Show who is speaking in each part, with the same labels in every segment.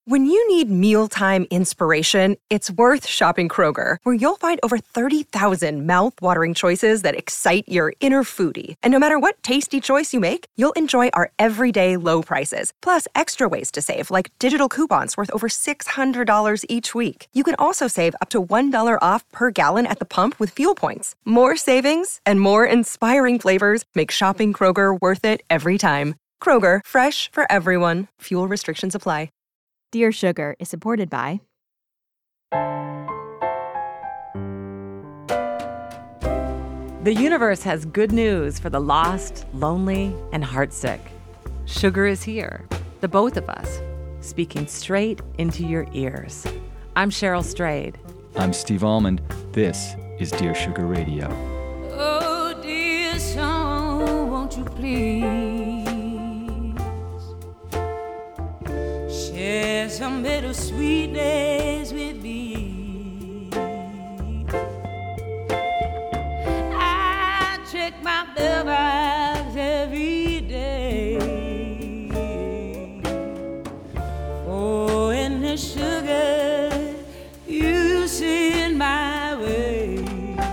Speaker 1: When you need mealtime inspiration, it's worth shopping Kroger, where you'll find over 30,000 mouth-watering choices that excite your inner foodie. And no matter what tasty choice you make, you'll enjoy our everyday low prices, plus extra ways to save, like digital coupons worth over $600 each week. You can also save up to $1 off per gallon at the pump with fuel points. More savings and more inspiring flavors make shopping Kroger worth it every time. Kroger, fresh for everyone. Fuel restrictions apply.
Speaker 2: Dear Sugar is supported by
Speaker 3: The universe has good news for the lost, lonely, and heartsick. Sugar is here, the both of us, speaking straight into your ears. I'm Cheryl Strayed.
Speaker 4: I'm Steve Almond. This is Dear Sugar Radio.
Speaker 5: Oh, dear song, won't you please share some bittersweet days with me? I check my mailbox every day for any sugar you send my way.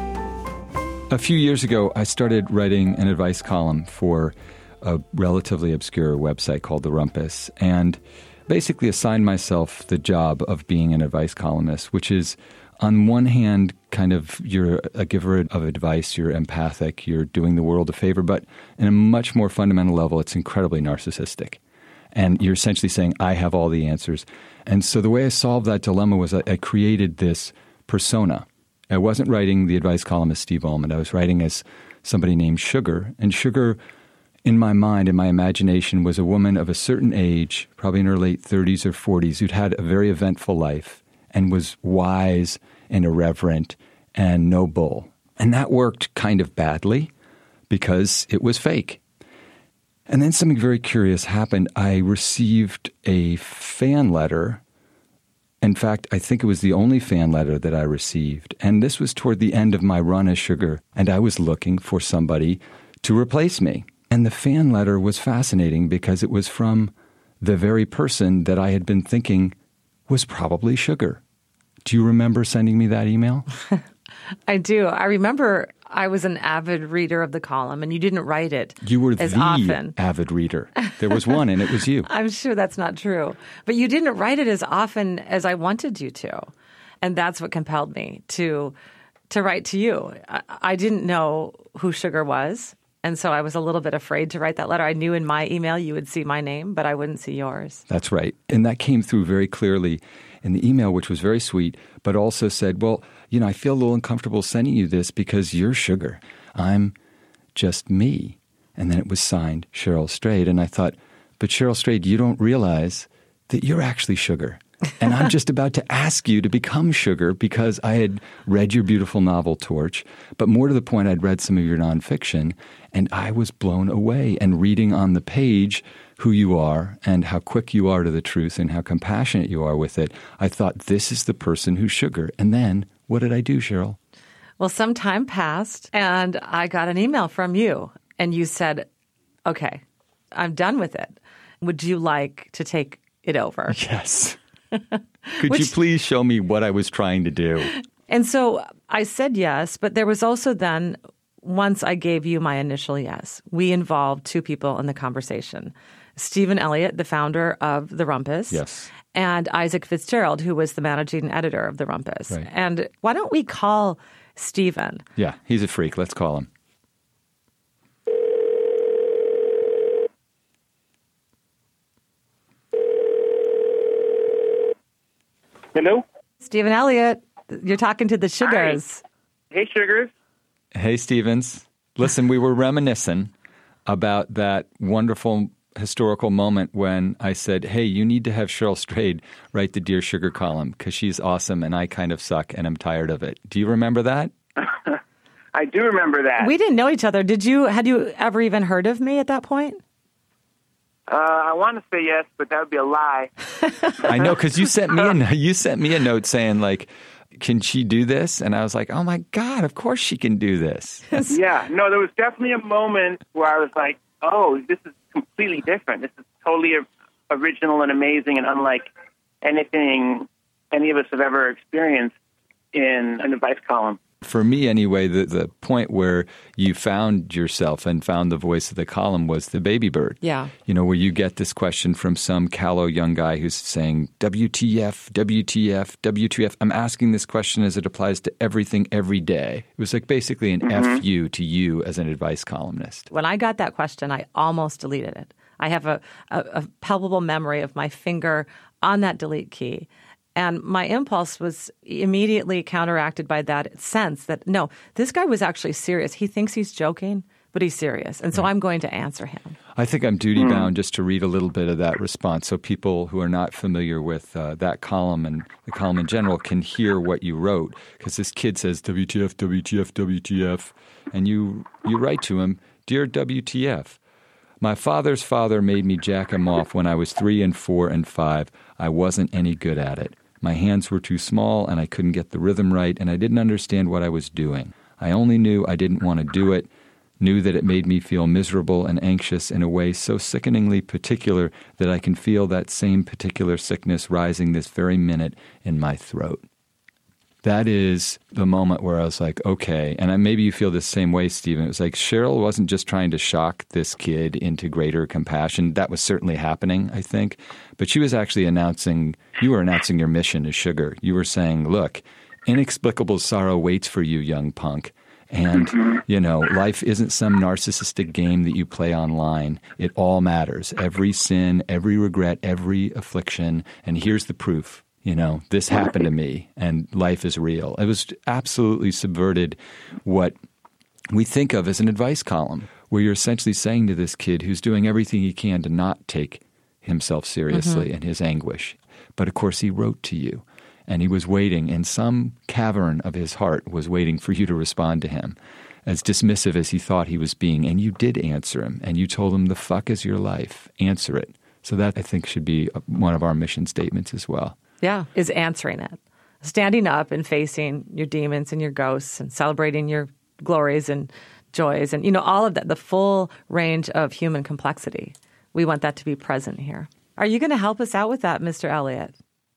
Speaker 4: A few years ago, I started writing an advice column for a relatively obscure website called The Rumpus, and basically assigned myself the job of being an advice columnist, which is, on one hand, kind of you're a giver of advice, you're empathic, you're doing the world a favor, but in a much more fundamental level, it's incredibly narcissistic. And you're essentially saying, I have all the answers. And so the way I solved that dilemma was I created this persona. I wasn't writing the advice column as Steve Almond. I was writing as somebody named Sugar. And Sugar, in my mind, in my imagination, was a woman of a certain age, probably in her late 30s or 40s, who'd had a very eventful life and was wise and irreverent and no bull. And that worked kind of badly because it was fake. And then something very curious happened. I received a fan letter. In fact, I think it was the only fan letter that I received. And this was toward the end of my run as Sugar, and I was looking for somebody to replace me. And the fan letter was fascinating because it was from the very person that I had been thinking was probably Sugar. Do you remember sending me that email?
Speaker 3: I do. I remember I was an avid reader of the column, and you didn't write it
Speaker 4: You were
Speaker 3: as
Speaker 4: the
Speaker 3: often.
Speaker 4: avid reader. There was one, and it was you.
Speaker 3: I'm sure that's not true. But you didn't write it as often as I wanted you to. And that's what compelled me to write to you. I didn't know who Sugar was, and so I was a little bit afraid to write that letter. I knew in my email you would see my name, but I wouldn't see yours.
Speaker 4: That's right. And that came through very clearly in the email, which was very sweet, but also said, well, you know, I feel a little uncomfortable sending you this because you're Sugar. I'm just me. And then it was signed Cheryl Strayed. And I thought, but Cheryl Strayed, you don't realize that you're actually Sugar. And I'm just about to ask you to become Sugar because I had read your beautiful novel, Torch. But more to the point, I'd read some of your nonfiction, and I was blown away. And reading on the page who you are and how quick you are to the truth and how compassionate you are with it, I thought, this is the person who's Sugar. And then, what did I do, Cheryl?
Speaker 3: Well, some time passed, and I got an email from you, and you said, okay, I'm done with it. Would you like to take it over?
Speaker 4: Yes. Could you please show me what I was trying to do?
Speaker 3: And so I said yes, but there was also then, once I gave you my initial yes, we involved two people in the conversation. Stephen Elliott, the founder of The Rumpus.
Speaker 4: Yes.
Speaker 3: And Isaac Fitzgerald, who was the managing editor of The Rumpus.
Speaker 4: Right.
Speaker 3: And why don't we call Stephen?
Speaker 4: Yeah, he's a freak. Let's call him.
Speaker 6: Hello?
Speaker 3: Stephen Elliott, you're talking to the Sugars.
Speaker 6: Hi. Hey, Sugars.
Speaker 4: Hey, Stevens. Listen, we were reminiscing about that wonderful historical moment when I said, hey, you need to have Cheryl Strayed write the Dear Sugar column because she's awesome and I kind of suck and I'm tired of it. Do you remember that?
Speaker 6: I do remember that.
Speaker 3: We didn't know each other. Had you ever even heard of me at that point?
Speaker 6: I want to say yes, but that would be a lie.
Speaker 4: I know, because you sent me a note saying, like, can she do this? And I was like, oh, my God, of course she can do this.
Speaker 6: Yeah. No, there was definitely a moment where I was like, oh, this is completely different. This is totally original and amazing and unlike anything any of us have ever experienced in an advice column.
Speaker 4: For me, anyway, the point where you found yourself and found the voice of the column was the baby bird.
Speaker 3: Yeah.
Speaker 4: You know, where you get this question from some callow young guy who's saying, WTF, WTF, WTF. I'm asking this question as it applies to everything every day. It was like basically an FU to you as an advice columnist.
Speaker 3: When I got that question, I almost deleted it. I have a palpable memory of my finger on that delete key. And my impulse was immediately counteracted by that sense that, no, this guy was actually serious. He thinks he's joking, but he's serious. And so I'm going to answer him.
Speaker 4: I think I'm duty-bound just to read a little bit of that response so people who are not familiar with that column and the column in general can hear what you wrote. Because this kid says, WTF, WTF, WTF. And you write to him, Dear WTF, my father's father made me jack him off when I was 3 and 4 and 5. I wasn't any good at it. My hands were too small and I couldn't get the rhythm right and I didn't understand what I was doing. I only knew I didn't want to do it, knew that it made me feel miserable and anxious in a way so sickeningly particular that I can feel that same particular sickness rising this very minute in my throat. That is the moment where I was like, okay, and maybe you feel the same way, Stephen. It was like Cheryl wasn't just trying to shock this kid into greater compassion. That was certainly happening, I think. But she was actually you were announcing your mission as Sugar. You were saying, look, inexplicable sorrow waits for you, young punk. And, you know, life isn't some narcissistic game that you play online. It all matters. Every sin, every regret, every affliction. And here's the proof. You know, this happened to me and life is real. It was absolutely subverted what we think of as an advice column, where you're essentially saying to this kid who's doing everything he can to not take himself seriously and his anguish. But of course, he wrote to you and he was waiting in some cavern of his heart was waiting for you to respond to him as dismissive as he thought he was being. And you did answer him and you told him the fuck is your life. Answer it. So that I think should be one of our mission statements as well.
Speaker 3: Yeah, is answering it. Standing up and facing your demons and your ghosts and celebrating your glories and joys and, you know, all of that, the full range of human complexity. We want that to be present here. Are you going to help us out with that, Mr. Elliott?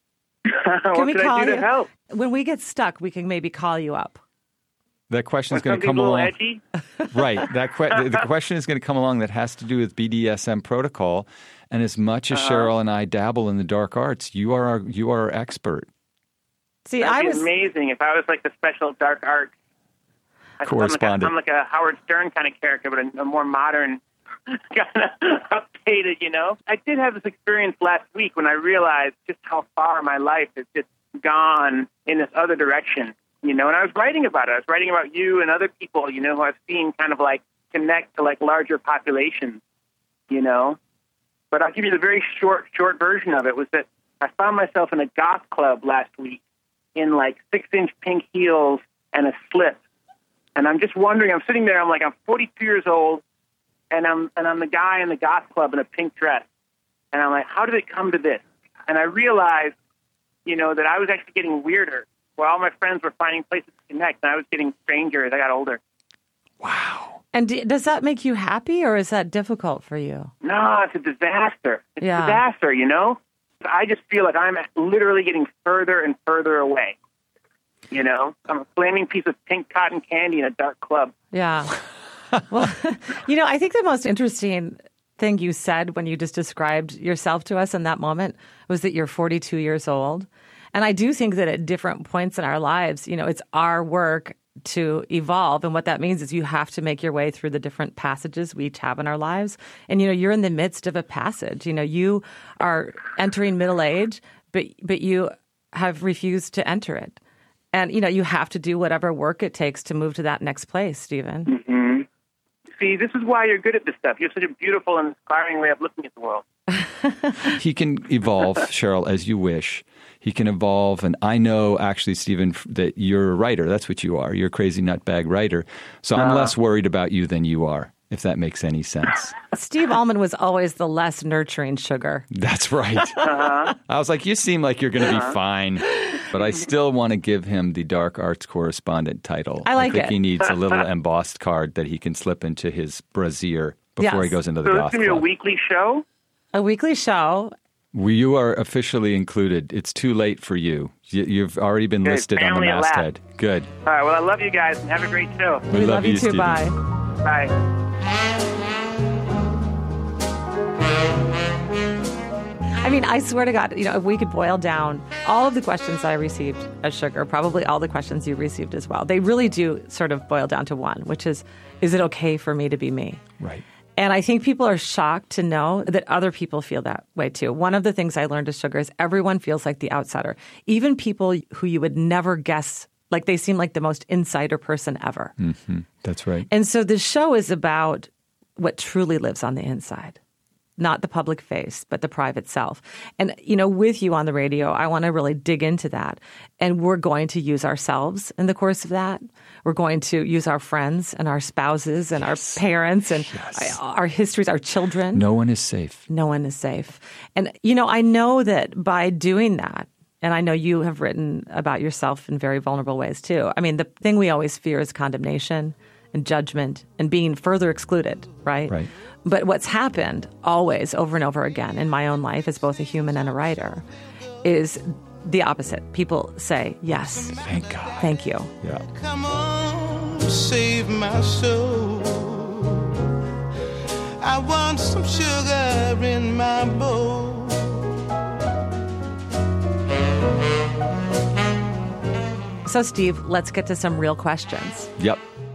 Speaker 6: What can I do to help?
Speaker 3: When we get stuck, we can maybe call you up.
Speaker 4: That question is going to come along.
Speaker 6: Edgy?
Speaker 4: Right. The question is going to come along that has to do with BDSM protocol. And as much as Cheryl and I dabble in the dark arts, you are our expert.
Speaker 3: See,
Speaker 6: That'd be amazing if I was like the special dark arts
Speaker 4: correspondent.
Speaker 6: I'm like a Howard Stern kind of character, but a more modern, kind of updated, you know? I did have this experience last week when I realized just how far my life has just gone in this other direction, you know? And I was writing about it. I was writing about you and other people, you know, who I've seen kind of like connect to like larger populations, you know? But I'll give you the very short version of it was that I found myself in a goth club last week in like 6-inch pink heels and a slip. And I'm just wondering, I'm sitting there, I'm 42 years old, and I'm the guy in the goth club in a pink dress. And I'm like, how did it come to this? And I realized, you know, that I was actually getting weirder, where all my friends were finding places to connect, and I was getting stranger as I got older.
Speaker 4: Wow.
Speaker 3: And does that make you happy, or is that difficult for you?
Speaker 6: No, it's a disaster. It's a disaster, you know? I just feel like I'm literally getting further and further away. You know? I'm a flaming piece of pink cotton candy in a dark club.
Speaker 3: Yeah. Well, you know, I think the most interesting thing you said when you just described yourself to us in that moment was that you're 42 years old. And I do think that at different points in our lives, you know, it's our work to evolve. And what that means is you have to make your way through the different passages we each have in our lives. And, you know, you're in the midst of a passage. You know, you are entering middle age, but you have refused to enter it. And, you know, you have to do whatever work it takes to move to that next place, Stephen.
Speaker 6: Mm-hmm. See, this is why you're good at this stuff. You have such a beautiful and inspiring way of looking at the world.
Speaker 4: He can evolve, Cheryl, as you wish. He can evolve. And I know, actually, Stephen, that you're a writer. That's what you are. You're a crazy nutbag writer. So I'm less worried about you than you are, if that makes any sense.
Speaker 3: Steve Almond was always the less nurturing Sugar.
Speaker 4: That's right. I was like, you seem like you're going to be fine. But I still want to give him the dark arts correspondent title.
Speaker 3: I think
Speaker 4: he needs a little embossed card that he can slip into his brassiere before he goes into the goth
Speaker 6: So it's going to be a weekly show?
Speaker 3: A weekly show.
Speaker 4: You are officially included. It's too late for you. You've already been
Speaker 6: Good.
Speaker 4: listed on the
Speaker 6: Family at last.
Speaker 4: masthead. Good.
Speaker 6: All right, well, I love you guys, and have a great show.
Speaker 4: We love you
Speaker 3: too.
Speaker 4: Stephen.
Speaker 3: Bye.
Speaker 6: Bye.
Speaker 3: I mean, I swear to God, if we could boil down all of the questions I received as Sugar, probably all the questions you received as well, they really do sort of boil down to one, which is it okay for me to be me?
Speaker 4: Right.
Speaker 3: And I think people are shocked to know that other people feel that way too. One of the things I learned as Sugar is everyone feels like the outsider, even people who you would never guess, like they seem like the most insider person ever.
Speaker 4: Mm-hmm. That's right.
Speaker 3: And so the show is about what truly lives on the inside. Not the public face, but the private self. And, with you on the radio, I want to really dig into that. And we're going to use ourselves in the course of that. We're going to use our friends and our spouses and our parents and our histories, our children.
Speaker 4: No one is safe.
Speaker 3: No one is safe. And, I know that by doing that, and I know you have written about yourself in very vulnerable ways too. I mean, the thing we always fear is condemnation and judgment and being further excluded, right?
Speaker 4: Right.
Speaker 3: But what's happened always over and over again in my own life as both a human and a writer is the opposite. People say, yes.
Speaker 4: Thank God.
Speaker 3: Thank you.
Speaker 4: Yeah.
Speaker 7: Come on, save my soul. I want some sugar in my bowl.
Speaker 3: So, Steve, let's get to some real questions.
Speaker 4: Yep.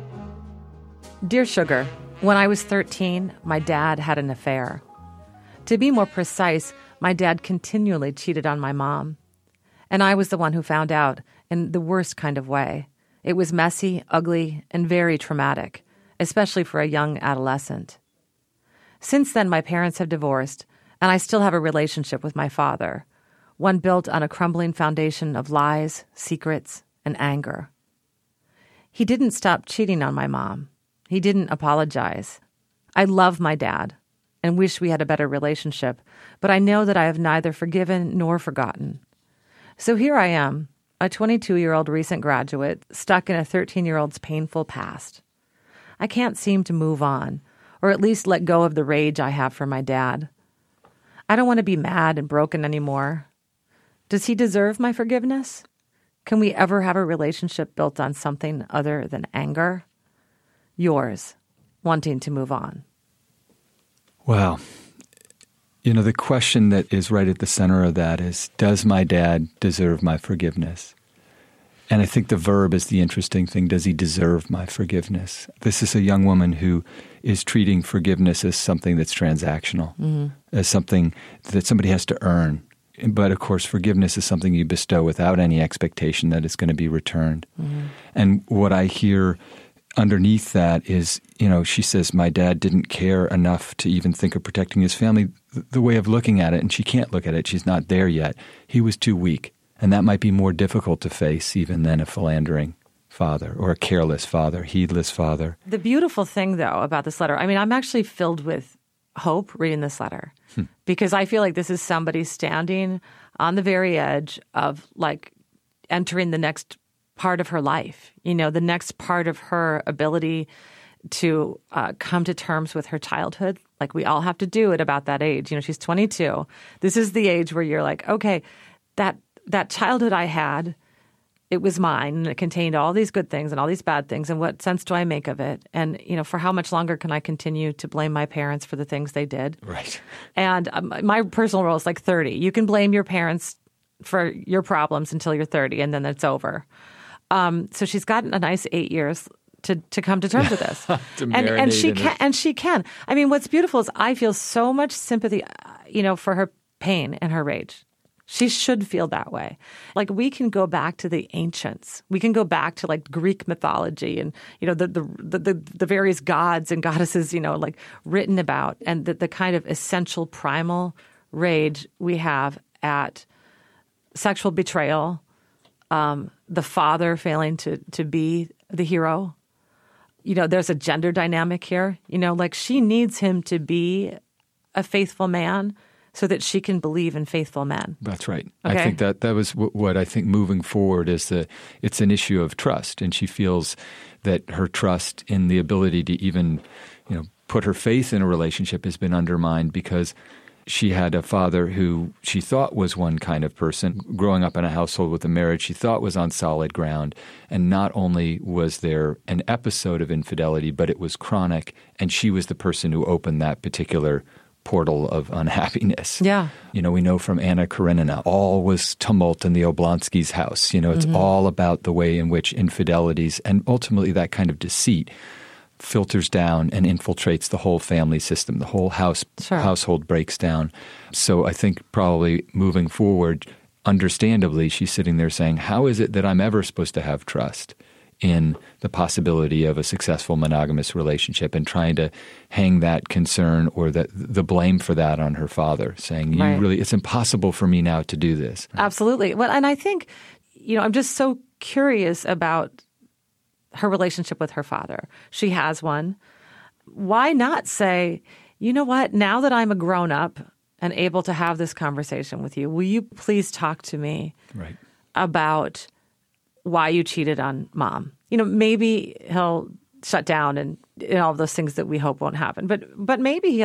Speaker 3: Dear Sugar, when I was 13, my dad had an affair. To be more precise, my dad continually cheated on my mom. And I was the one who found out in the worst kind of way. It was messy, ugly, and very traumatic, especially for a young adolescent. Since then, my parents have divorced, and I still have a relationship with my father, one built on a crumbling foundation of lies, secrets, and anger. He didn't stop cheating on my mom. He didn't apologize. I love my dad and wish we had a better relationship, but I know that I have neither forgiven nor forgotten. So here I am, a 22-year-old recent graduate, stuck in a 13-year-old's painful past. I can't seem to move on, or at least let go of the rage I have for my dad. I don't want to be mad and broken anymore. Does he deserve my forgiveness? Can we ever have a relationship built on something other than anger? Yours, wanting to move on.
Speaker 4: Wow. The question that is right at the center of that is, does my dad deserve my forgiveness? And I think the verb is the interesting thing. Does he deserve my forgiveness? This is a young woman who is treating forgiveness as something that's transactional, as something that somebody has to earn. But, of course, forgiveness is something you bestow without any expectation that it's going to be returned. And what I hear underneath that is, she says, my dad didn't care enough to even think of protecting his family. The way of looking at it, and she can't look at it, she's not there yet, he was too weak. And that might be more difficult to face even than a philandering father or a careless father, heedless father.
Speaker 3: The beautiful thing, though, about this letter, I'm actually filled with hope reading this letter because I feel like this is somebody standing on the very edge of entering the next part of her life, the next part of her ability to come to terms with her childhood. Like we all have to do it about that age. She's 22. This is the age where you're like, okay, that childhood I had, it was mine, and it contained all these good things and all these bad things, and what sense do I make of it? And, for how much longer can I continue to blame my parents for the things they did?
Speaker 4: Right.
Speaker 3: And my personal rule is 30. You can blame your parents for your problems until you're 30, and then it's over. So she's gotten a nice 8 years to come to terms with this. and she can. What's beautiful is I feel so much sympathy, for her pain and her rage. She should feel that way. We can go back to the ancients. We can go back to Greek mythology and the various gods and goddesses written about, and the kind of essential primal rage we have at sexual betrayal, the father failing to be the hero. There's a gender dynamic here. She needs him to be a faithful man so that she can believe in faithful men.
Speaker 4: That's right.
Speaker 3: Okay?
Speaker 4: I think that was what I think moving forward is it's an issue of trust, and she feels that her trust in the ability to even, put her faith in a relationship has been undermined because she had a father who she thought was one kind of person, growing up in a household with a marriage she thought was on solid ground. And not only was there an episode of infidelity, but it was chronic, and she was the person who opened that particular portal of unhappiness.
Speaker 3: Yeah.
Speaker 4: We know from Anna Karenina, all was tumult in the Oblonsky's house. It's all about the way in which infidelities and ultimately that kind of deceit filters down and infiltrates the whole family system. The whole household breaks down. So I think probably moving forward, understandably, she's sitting there saying, how is it that I'm ever supposed to have trust in the possibility of a successful monogamous relationship, and trying to hang that concern or the blame for that on her father, saying, it's impossible for me now to do this.
Speaker 3: Absolutely. Well, and I think, I'm just so curious about her relationship with her father. She has one. Why not say, you know what, now that I'm a grown up and able to have this conversation with you, will you please talk to me about why you cheated on mom? Maybe he'll shut down and all of those things that we hope won't happen. But maybe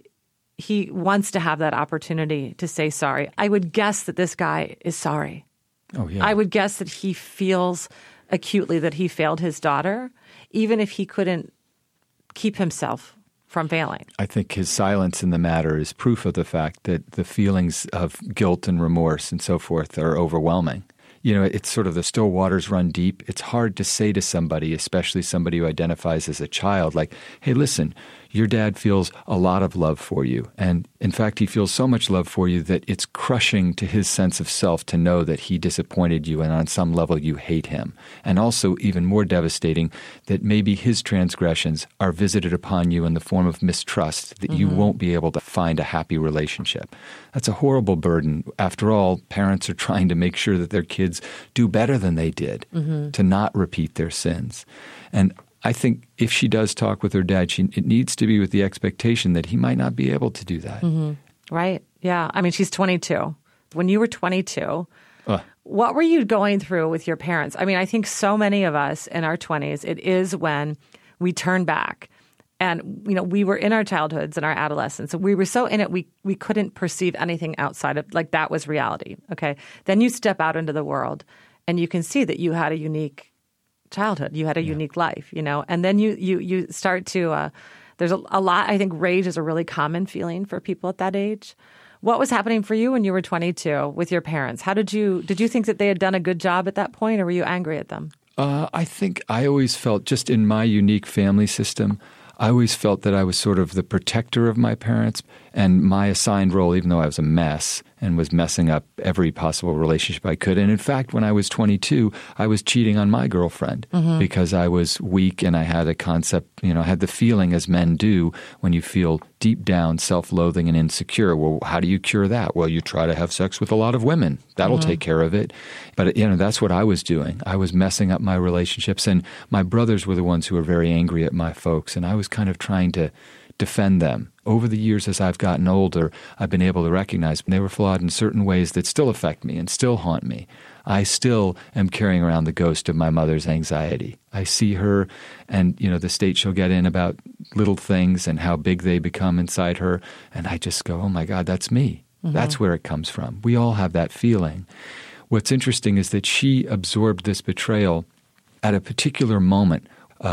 Speaker 3: he wants to have that opportunity to say sorry. I would guess that this guy is sorry.
Speaker 4: Oh, yeah.
Speaker 3: I would guess that he feels acutely that he failed his daughter, even if he couldn't keep himself from failing.
Speaker 4: I think his silence in the matter is proof of the fact that the feelings of guilt and remorse and so forth are overwhelming. It's sort of the still waters run deep. It's hard to say to somebody, especially somebody who identifies as a child, like, hey, listen, your dad feels a lot of love for you. And in fact, he feels so much love for you that it's crushing to his sense of self to know that he disappointed you and on some level you hate him. And also even more devastating, that maybe his transgressions are visited upon you in the form of mistrust, that you won't be able to find a happy relationship. That's a horrible burden. After all, parents are trying to make sure that their kids do better than they did, to not repeat their sins. And I think if she does talk with her dad, it needs to be with the expectation that he might not be able to do that.
Speaker 3: Right. Yeah. I mean, she's 22. When you were 22, what were you going through with your parents? I mean, I think so many of us in our 20s, it is when we turn back. And, we were in our childhoods and our adolescence. We were so in it, we couldn't perceive anything outside of, like, that was reality. Okay. Then you step out into the world and you can see that you had a unique childhood. You had a unique life, and then you start to, there's a lot, I think rage is a really common feeling for people at that age. What was happening for you when you were 22 with your parents? Did you think that they had done a good job at that point, or were you angry at them?
Speaker 4: I think I always felt, just in my unique family system, I always felt that I was sort of the protector of my parents, and my assigned role, even though I was a mess and was messing up every possible relationship I could. And in fact, when I was 22, I was cheating on my girlfriend because I was weak and I had a concept, I had the feeling, as men do, when you feel deep down self-loathing and insecure. Well, how do you cure that? Well, you try to have sex with a lot of women. That'll take care of it. But, that's what I was doing. I was messing up my relationships, and my brothers were the ones who were very angry at my folks, and I was kind of trying to defend them. Over the years, as I've gotten older, I've been able to recognize they were flawed in certain ways that still affect me and still haunt me. I still am carrying around the ghost of my mother's anxiety. I see her and, the state she'll get in about little things and how big they become inside her. And I just go, oh my God, that's me. That's where it comes from. We all have that feeling. What's interesting is that she absorbed this betrayal at a particular moment.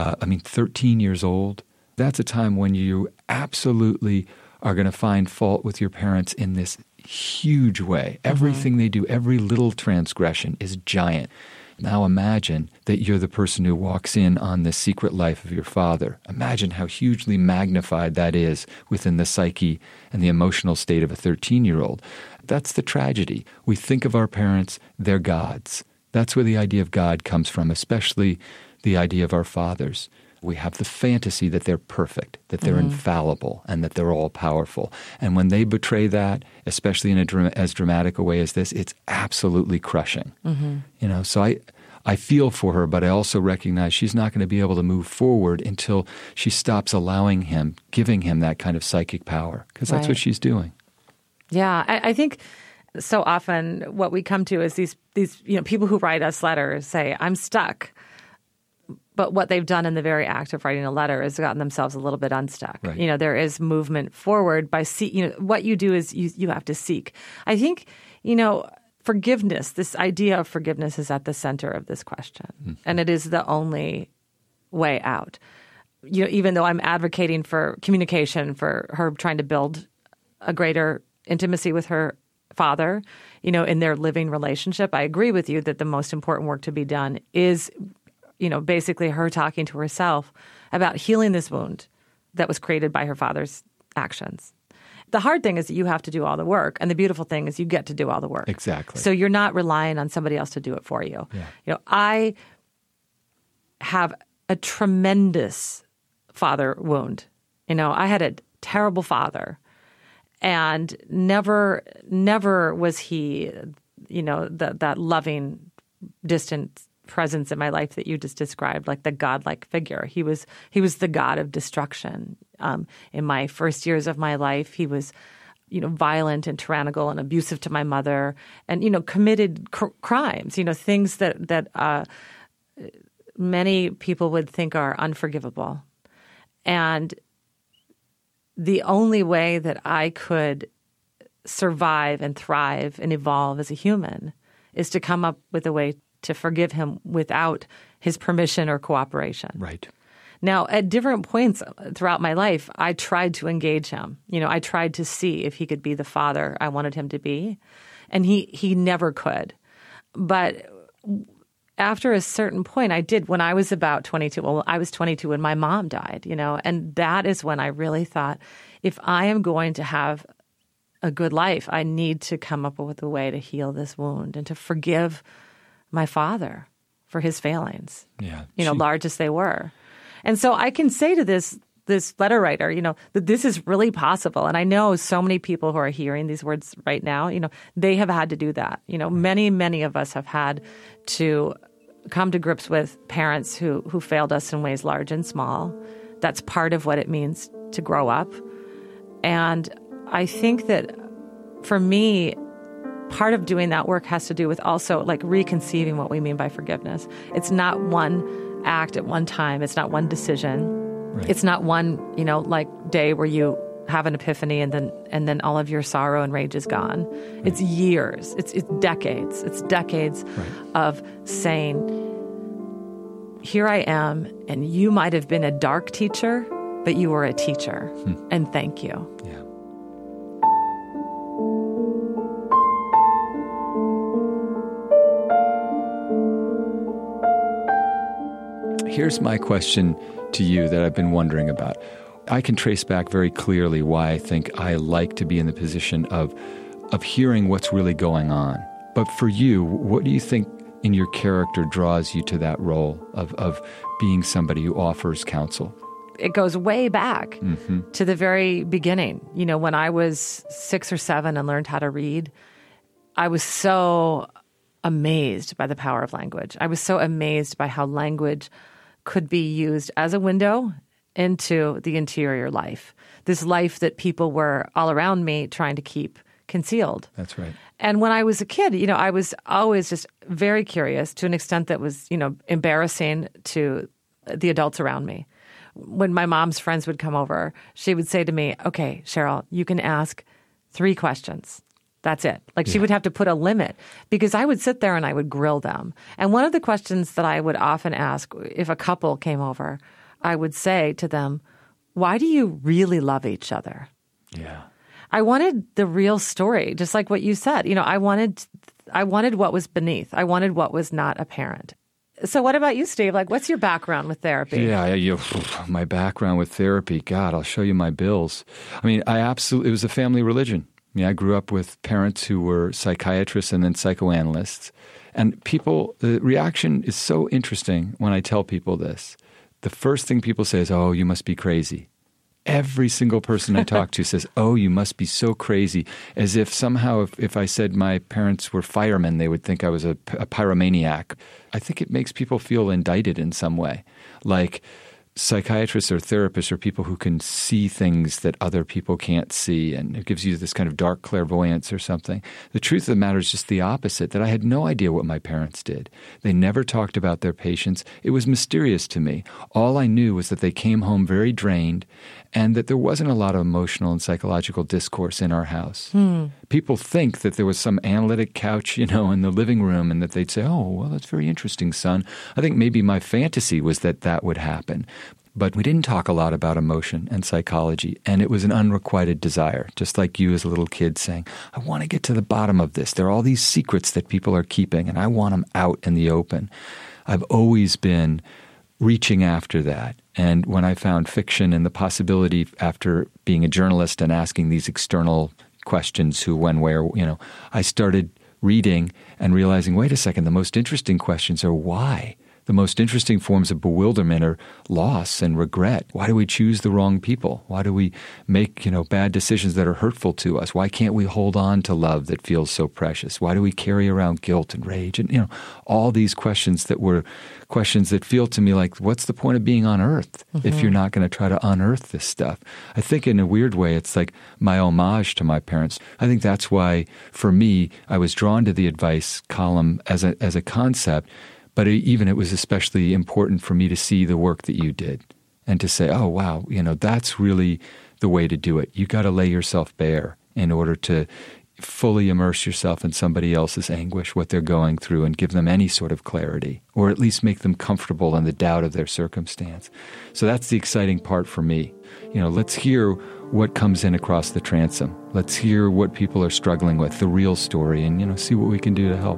Speaker 4: 13 years old. That's a time when you absolutely are going to find fault with your parents in this huge way. Everything they do, every little transgression is giant. Now imagine that you're the person who walks in on the secret life of your father. Imagine how hugely magnified that is within the psyche and the emotional state of a 13-year-old. That's the tragedy. We think of our parents, they're gods. That's where the idea of God comes from, especially the idea of our fathers. We have the fantasy that they're perfect, that they're infallible, and that they're all-powerful. And when they betray that, especially in as dramatic a way as this, it's absolutely crushing. So I feel for her, but I also recognize she's not going to be able to move forward until she stops allowing him, giving him that kind of psychic power, because that's what she's doing.
Speaker 3: Yeah, I think so often what we come to is these people who write us letters say, I'm stuck. But what they've done in the very act of writing a letter is gotten themselves a little bit unstuck.
Speaker 4: Right.
Speaker 3: You know, there is movement forward by what you do is you have to seek. I think, you know, forgiveness, this idea of forgiveness is at the center of this question. Mm-hmm. And it is the only way out. You know, even though I'm advocating for communication, for her trying to build a greater intimacy with her father, you know, in their living relationship, I agree with you that the most important work to be done is, you know, basically her talking to herself about healing this wound that was created by her father's actions. The hard thing is that you have to do all the work, and the beautiful thing is you get to do all the work.
Speaker 4: Exactly.
Speaker 3: So you're not relying on somebody else to do it for you.
Speaker 4: Yeah.
Speaker 3: You know, I have a tremendous father wound. You know, I had a terrible father, and never was he, you know, that loving, distant presence in my life that you just described, like the godlike figure. He was the god of destruction. In my first years of my life, he was, you know, violent and tyrannical and abusive to my mother, and, you know, committed crimes. You know, things that many people would think are unforgivable. And the only way that I could survive and thrive and evolve as a human is to come up with a way to forgive him without his permission or cooperation.
Speaker 4: Right.
Speaker 3: Now, at different points throughout my life, I tried to engage him. You know, I tried to see if he could be the father I wanted him to be, and he never could. But after a certain point, I did when I was about 22. Well, I was 22 when my mom died, you know, and that is when I really thought, if I am going to have a good life, I need to come up with a way to heal this wound and to forgive my father for his failings, you know, large as they were. And so I can say to this letter writer, you know, that this is really possible. And I know so many people who are hearing these words right now, you know, they have had to do that. You know, many of us have had to come to grips with parents who failed us in ways large and small. That's part of what it means to grow up. And I think that for me, part of doing that work has to do with also like reconceiving what we mean by forgiveness. It's not one act at one time. It's not one decision. Right. It's not one, you know, like day where you have an epiphany and then all of your sorrow and rage is gone. Right. It's years. It's decades. It's decades of saying, here I am, and you might have been a dark teacher, but you were a teacher, and thank you.
Speaker 4: Yeah. Here's my question to you that I've been wondering about. I can trace back very clearly why I think I like to be in the position of hearing what's really going on. But for you, what do you think in your character draws you to that role of being somebody who offers counsel?
Speaker 3: It goes way back to the very beginning. You know, when I was 6 or 7 and learned how to read, I was so amazed by the power of language. I was so amazed by how language could be used as a window into the interior life, this life that people were all around me trying to keep concealed.
Speaker 4: That's right.
Speaker 3: And when I was a kid, you know, I was always just very curious to an extent that was, you know, embarrassing to the adults around me. When my mom's friends would come over, she would say to me, okay, Cheryl, you can ask 3 questions. That's it. Like she would have to put a limit because I would sit there and I would grill them. And one of the questions that I would often ask if a couple came over, I would say to them, why do you really love each other?
Speaker 4: Yeah.
Speaker 3: I wanted the real story, just like what you said. You know, I wanted what was beneath. I wanted what was not apparent. So what about you, Steve? Like, what's your background with therapy?
Speaker 4: Yeah, my background with therapy, God, I'll show you my bills. I mean, it was a family religion. I mean, I grew up with parents who were psychiatrists and then psychoanalysts. And the reaction is so interesting when I tell people this. The first thing people say is, oh, you must be crazy. Every single person I talk to says, oh, you must be so crazy. As if somehow if I said my parents were firemen, they would think I was a pyromaniac. I think it makes people feel indicted in some way. Like psychiatrists or therapists are people who can see things that other people can't see, and it gives you this kind of dark clairvoyance or something. The truth of the matter is just the opposite, that I had no idea what my parents did. They never talked about their patients. It was mysterious to me. All I knew was that they came home very drained and that there wasn't a lot of emotional and psychological discourse in our house. People think that there was some analytic couch, in the living room, and that they'd say, oh, well, that's very interesting, son. I think maybe my fantasy was that that would happen. But we didn't talk a lot about emotion and psychology, and it was an unrequited desire, just like you as a little kid saying, I want to get to the bottom of this. There are all these secrets that people are keeping, and I want them out in the open. I've always been reaching after that. And when I found fiction and the possibility, after being a journalist and asking these external questions, who, when, where, I started reading and realizing, wait a second, the most interesting questions are why? The most interesting forms of bewilderment are loss and regret. Why do we choose the wrong people? Why do we make, bad decisions that are hurtful to us? Why can't we hold on to love that feels so precious? Why do we carry around guilt and rage? And, all these questions that were questions that feel to me like, what's the point of being on earth if you're not going to try to unearth this stuff? I think in a weird way, it's like my homage to my parents. I think that's why, for me, I was drawn to the advice column as a concept. But it was especially important for me to see the work that you did and to say, oh, wow, that's really the way to do it. You got to lay yourself bare in order to fully immerse yourself in somebody else's anguish, what they're going through, and give them any sort of clarity, or at least make them comfortable in the doubt of their circumstance. So that's the exciting part for me. Let's hear what comes in across the transom. Let's hear what people are struggling with, the real story, and, see what we can do to help.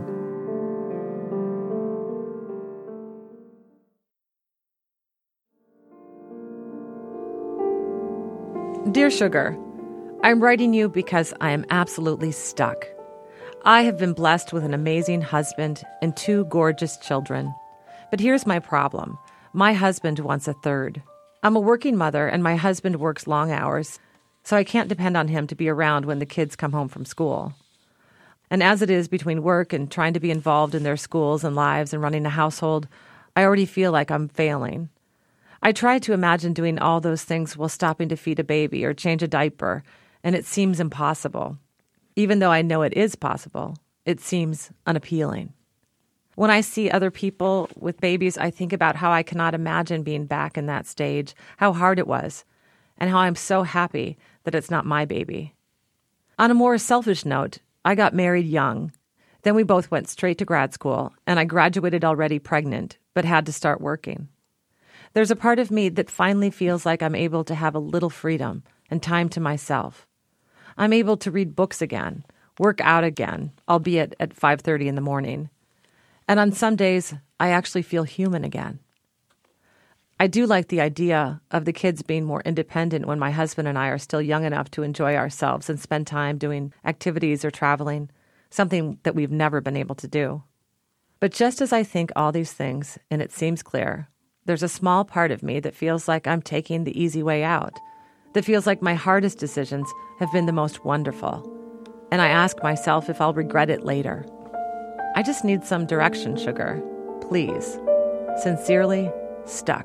Speaker 3: Dear Sugar, I'm writing you because I am absolutely stuck. I have been blessed with an amazing husband and 2 gorgeous children. But here's my problem. My husband wants a third. I'm a working mother, and my husband works long hours, so I can't depend on him to be around when the kids come home from school. And as it is between work and trying to be involved in their schools and lives and running a household, I already feel like I'm failing. I try to imagine doing all those things while stopping to feed a baby or change a diaper, and it seems impossible. Even though I know it is possible, it seems unappealing. When I see other people with babies, I think about how I cannot imagine being back in that stage, how hard it was, and how I'm so happy that it's not my baby. On a more selfish note, I got married young. Then we both went straight to grad school, and I graduated already pregnant, but had to start working. There's a part of me that finally feels like I'm able to have a little freedom and time to myself. I'm able to read books again, work out again, albeit at 5:30 in the morning. And on some days, I actually feel human again. I do like the idea of the kids being more independent when my husband and I are still young enough to enjoy ourselves and spend time doing activities or traveling, something that we've never been able to do. But just as I think all these things, and it seems clear, there's a small part of me that feels like I'm taking the easy way out, that feels like my hardest decisions have been the most wonderful. And I ask myself if I'll regret it later. I just need some direction, Sugar. Please. Sincerely, Stuck.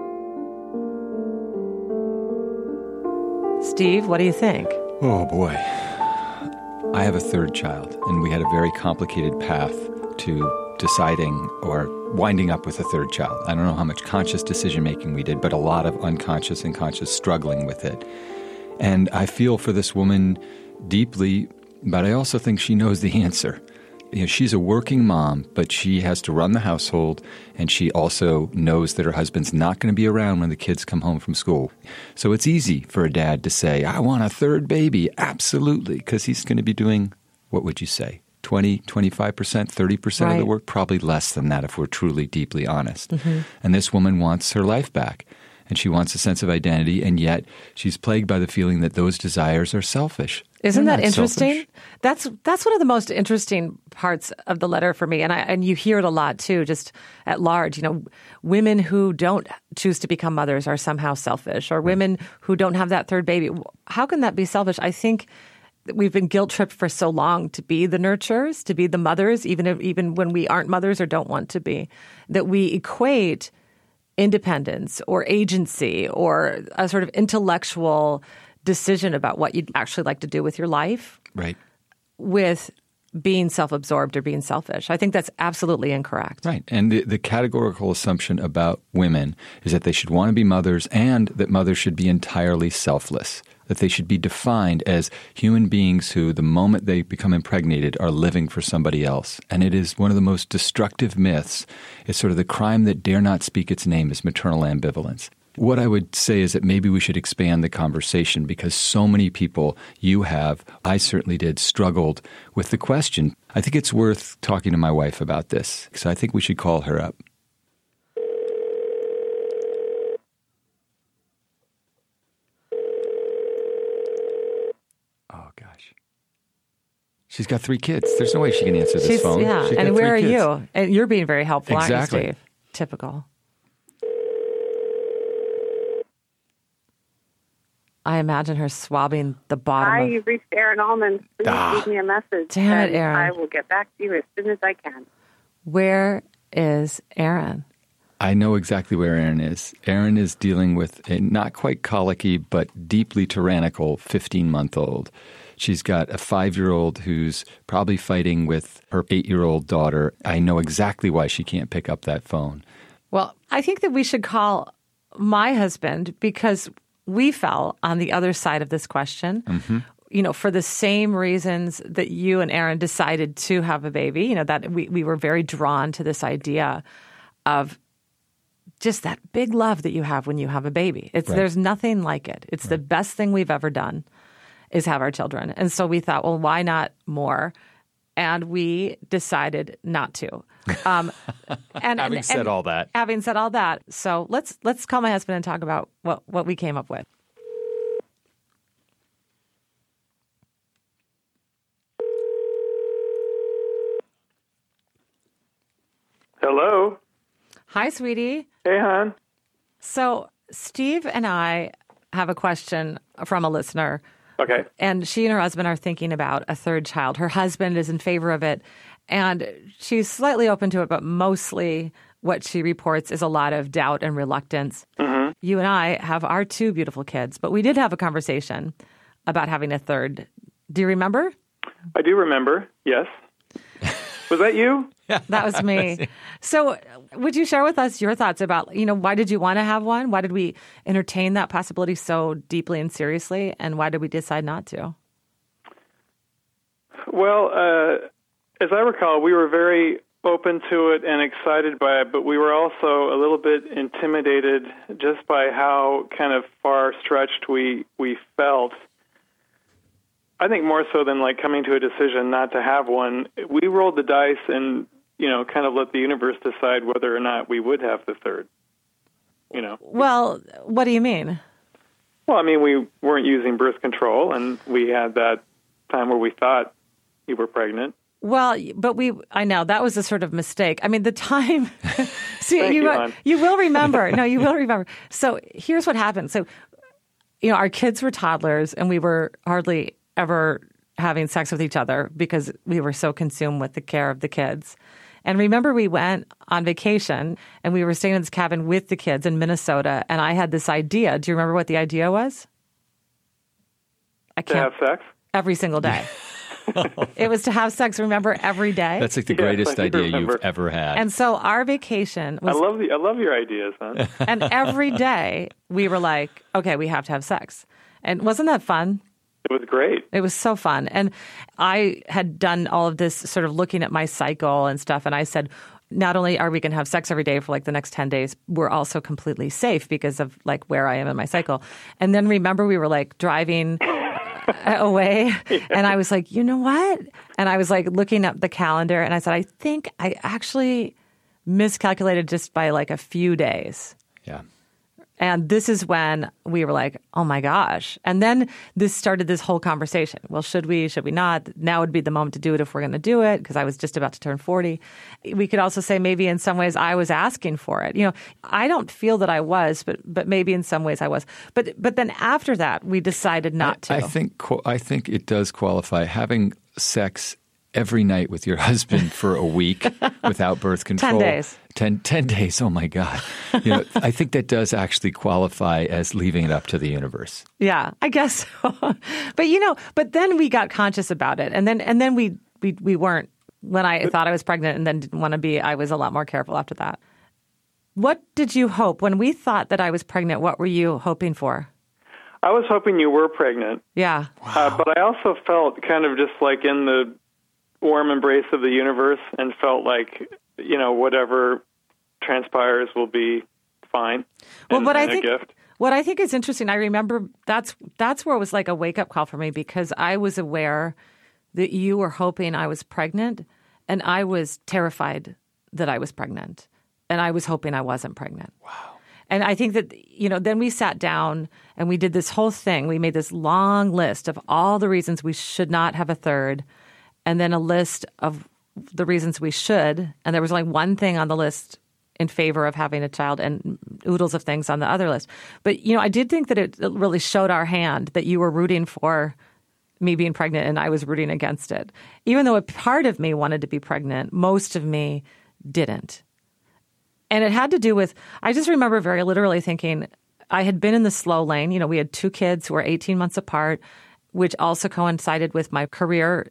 Speaker 3: Steve, what do you think?
Speaker 4: Oh, boy. I have a third child, and we had a very complicated path to deciding or winding up with a third child. I don't know how much conscious decision-making we did, but a lot of unconscious and conscious struggling with it. And I feel for this woman deeply, but I also think she knows the answer. She's a working mom, but she has to run the household, and she also knows that her husband's not going to be around when the kids come home from school. So it's easy for a dad to say, I want a third baby, absolutely, because he's going to be doing, what would you say, 20, 25%, 30% of the work? Probably less than that if we're truly deeply honest. Mm-hmm. And this woman wants her life back, and she wants a sense of identity, and yet she's plagued by the feeling that those desires are selfish.
Speaker 3: Isn't that interesting? That's one of the most interesting parts of the letter for me, and you hear it a lot too, just at large. Women who don't choose to become mothers are somehow selfish, or women who don't have that third baby. How can that be selfish? I think that we've been guilt-tripped for so long to be the nurturers, to be the mothers, even when we aren't mothers or don't want to be, that we equate independence or agency or a sort of intellectual decision about what you'd actually like to do with your life
Speaker 4: Right.
Speaker 3: with being self-absorbed or being selfish. I think that's absolutely incorrect.
Speaker 4: Right. And the categorical assumption about women is that they should want to be mothers and that mothers should be entirely selfless, that they should be defined as human beings who, the moment they become impregnated, are living for somebody else. And it is one of the most destructive myths. It's sort of the crime that dare not speak its name is maternal ambivalence. What I would say is that maybe we should expand the conversation because so many people, you have, I certainly did, struggled with the question. I think it's worth talking to my wife about this, so I think we should call her up. Oh, gosh. She's got 3 kids. There's no way she can answer this phone.
Speaker 3: Yeah,
Speaker 4: She's got
Speaker 3: and where
Speaker 4: 3
Speaker 3: are
Speaker 4: kids.
Speaker 3: you? And you're being very helpful,
Speaker 4: Exactly.
Speaker 3: aren't you, Steve? Typical. I imagine her swabbing the bottom
Speaker 8: Hi,
Speaker 3: of...
Speaker 8: you've reached Aaron Allman. Please leave me a message.
Speaker 3: Damn it,
Speaker 8: and
Speaker 3: Aaron.
Speaker 8: I will get back to you as soon as I can.
Speaker 3: Where is Aaron?
Speaker 4: I know exactly where Erin is. Erin is dealing with a not quite colicky, but deeply tyrannical 15-month-old. She's got a 5-year-old who's probably fighting with her 8-year-old daughter. I know exactly why she can't pick up that phone.
Speaker 3: Well, I think that we should call my husband because we fell on the other side of this question.
Speaker 4: Mm-hmm.
Speaker 3: You know, for the same reasons that you and Aaron decided to have a baby, you know, that we were very drawn to this idea of just that big love that you have when you have a baby.
Speaker 4: Right.
Speaker 3: There's nothing like it. It's the best thing we've ever done is have our children. And so we thought, well, why not more? And we decided not to.
Speaker 4: Having said all that.
Speaker 3: Having said all that, so let's call my husband and talk about what we came up with.
Speaker 9: Hello.
Speaker 3: Hi, sweetie.
Speaker 9: Hey, hon.
Speaker 3: So Steve and I have a question from a listener.
Speaker 9: Okay.
Speaker 3: And she and her husband are thinking about a third child. Her husband is in favor of it, and she's slightly open to it, but mostly what she reports is a lot of doubt and reluctance.
Speaker 9: Mm-hmm.
Speaker 3: You and I have our 2 beautiful kids, but we did have a conversation about having a third. Do you remember?
Speaker 9: I do remember, yes. Was that you?
Speaker 3: That was me. So would you share with us your thoughts about, you know, why did you want to have one? Why did we entertain that possibility so deeply and seriously? And why did we decide not to?
Speaker 9: Well, as I recall, we were very open to it and excited by it, but we were also a little bit intimidated just by how kind of far-stretched we felt. I think more so than like coming to a decision not to have one, we rolled the dice and, you know, kind of let the universe decide whether or not we would have the third, you know.
Speaker 3: Well, what do you mean?
Speaker 9: Well, I mean, we weren't using birth control, and we had that time where we thought you were pregnant.
Speaker 3: Well, but I know that was a sort of mistake. I mean, the time, see,
Speaker 9: Thank you, hon.
Speaker 3: you will remember. No, you will remember. So here's what happened. So, you know, our kids were toddlers and we were hardly ever having sex with each other because we were so consumed with the care of the kids. And remember, we went on vacation and we were staying in this cabin with the kids in Minnesota. And I had this idea. Do you remember what the idea was?
Speaker 9: To have sex?
Speaker 3: Every single day. It was to have sex, remember, every day.
Speaker 4: That's like the
Speaker 9: Yes,
Speaker 4: greatest
Speaker 9: I
Speaker 4: idea
Speaker 9: remember.
Speaker 4: you've ever had.
Speaker 3: And so our vacation was...
Speaker 9: I love your ideas, hon.
Speaker 3: And every day we were like, okay, we have to have sex. And wasn't that fun?
Speaker 9: It was great.
Speaker 3: It was so fun. And I had done all of this sort of looking at my cycle and stuff. And I said, not only are we going to have sex every day for like the next 10 days, we're also completely safe because of like where I am in my cycle. And then remember, we were like driving away. And I was like, you know what? And I was like looking up the calendar and I said, I think I actually miscalculated just by like a few days.
Speaker 4: Yeah.
Speaker 3: And this is when we were like, oh my gosh. And then this started this whole conversation. Well, should we not? Now would be the moment to do it if we're going to do it, because I was just about to turn 40. We could also say maybe in some ways I was asking for it. You know, I don't feel that I was, but maybe in some ways I was. But then after that, we decided not to.
Speaker 4: I think it does qualify. Having sex every night with your husband for a week without birth control.
Speaker 3: 10 days.
Speaker 4: 10 days. Oh, my God. I think that does actually qualify as leaving it up to the universe.
Speaker 3: Yeah, I guess so. But then we got conscious about it. And then we weren't. When I thought I was pregnant and then didn't want to be, I was a lot more careful after that. What did you hope? When we thought that I was pregnant, what were you hoping for?
Speaker 9: I was hoping you were pregnant.
Speaker 3: Yeah.
Speaker 9: Wow. But I also felt kind of just like in the warm embrace of the universe and felt like, whatever transpires will be fine.
Speaker 3: Well,
Speaker 9: what
Speaker 3: I think is interesting, I remember that's where it was like a wake-up call for me, because I was aware that you were hoping I was pregnant, and I was terrified that I was pregnant, and I was hoping I wasn't pregnant.
Speaker 4: Wow.
Speaker 3: And I think that, then we sat down and we did this whole thing. We made this long list of all the reasons we should not have a third, and then a list of the reasons we should. And there was only one thing on the list in favor of having a child and oodles of things on the other list. But, I did think that it really showed our hand that you were rooting for me being pregnant and I was rooting against it. Even though a part of me wanted to be pregnant, most of me didn't. And it had to do with, I just remember very literally thinking, I had been in the slow lane. We had 2 kids who were 18 months apart, which also coincided with my career,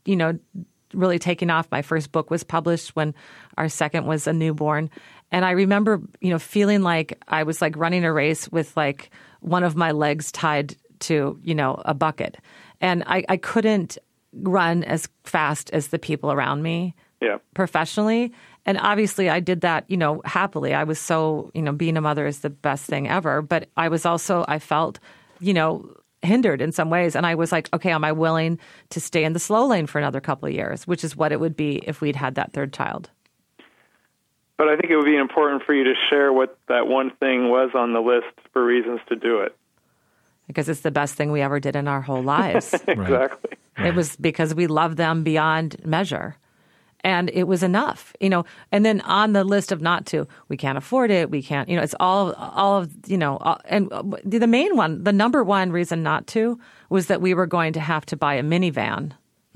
Speaker 3: really taking off. My first book was published when our second was a newborn. And I remember, feeling like I was like running a race with like one of my legs tied to, a bucket. And I couldn't run as fast as the people around me professionally. And obviously I did that, happily. I was so, being a mother is the best thing ever. But I was also, I felt, hindered in some ways. And I was like, okay, am I willing to stay in the slow lane for another couple of years, which is what it would be if we'd had that third child.
Speaker 9: But I think it would be important for you to share what that one thing was on the list for reasons to do it.
Speaker 3: Because it's the best thing we ever did in our whole lives.
Speaker 9: Exactly.
Speaker 3: It was because we love them beyond measure. And it was enough, and then on the list of not to, we can't afford it. We can't, it's all of, and the main one, the number one reason not to was that we were going to have to buy a minivan.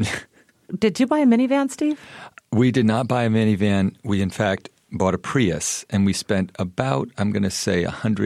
Speaker 3: Did you buy a minivan, Steve?
Speaker 4: We did not buy a minivan. We, in fact, bought a Prius, and we spent about, I'm going to say,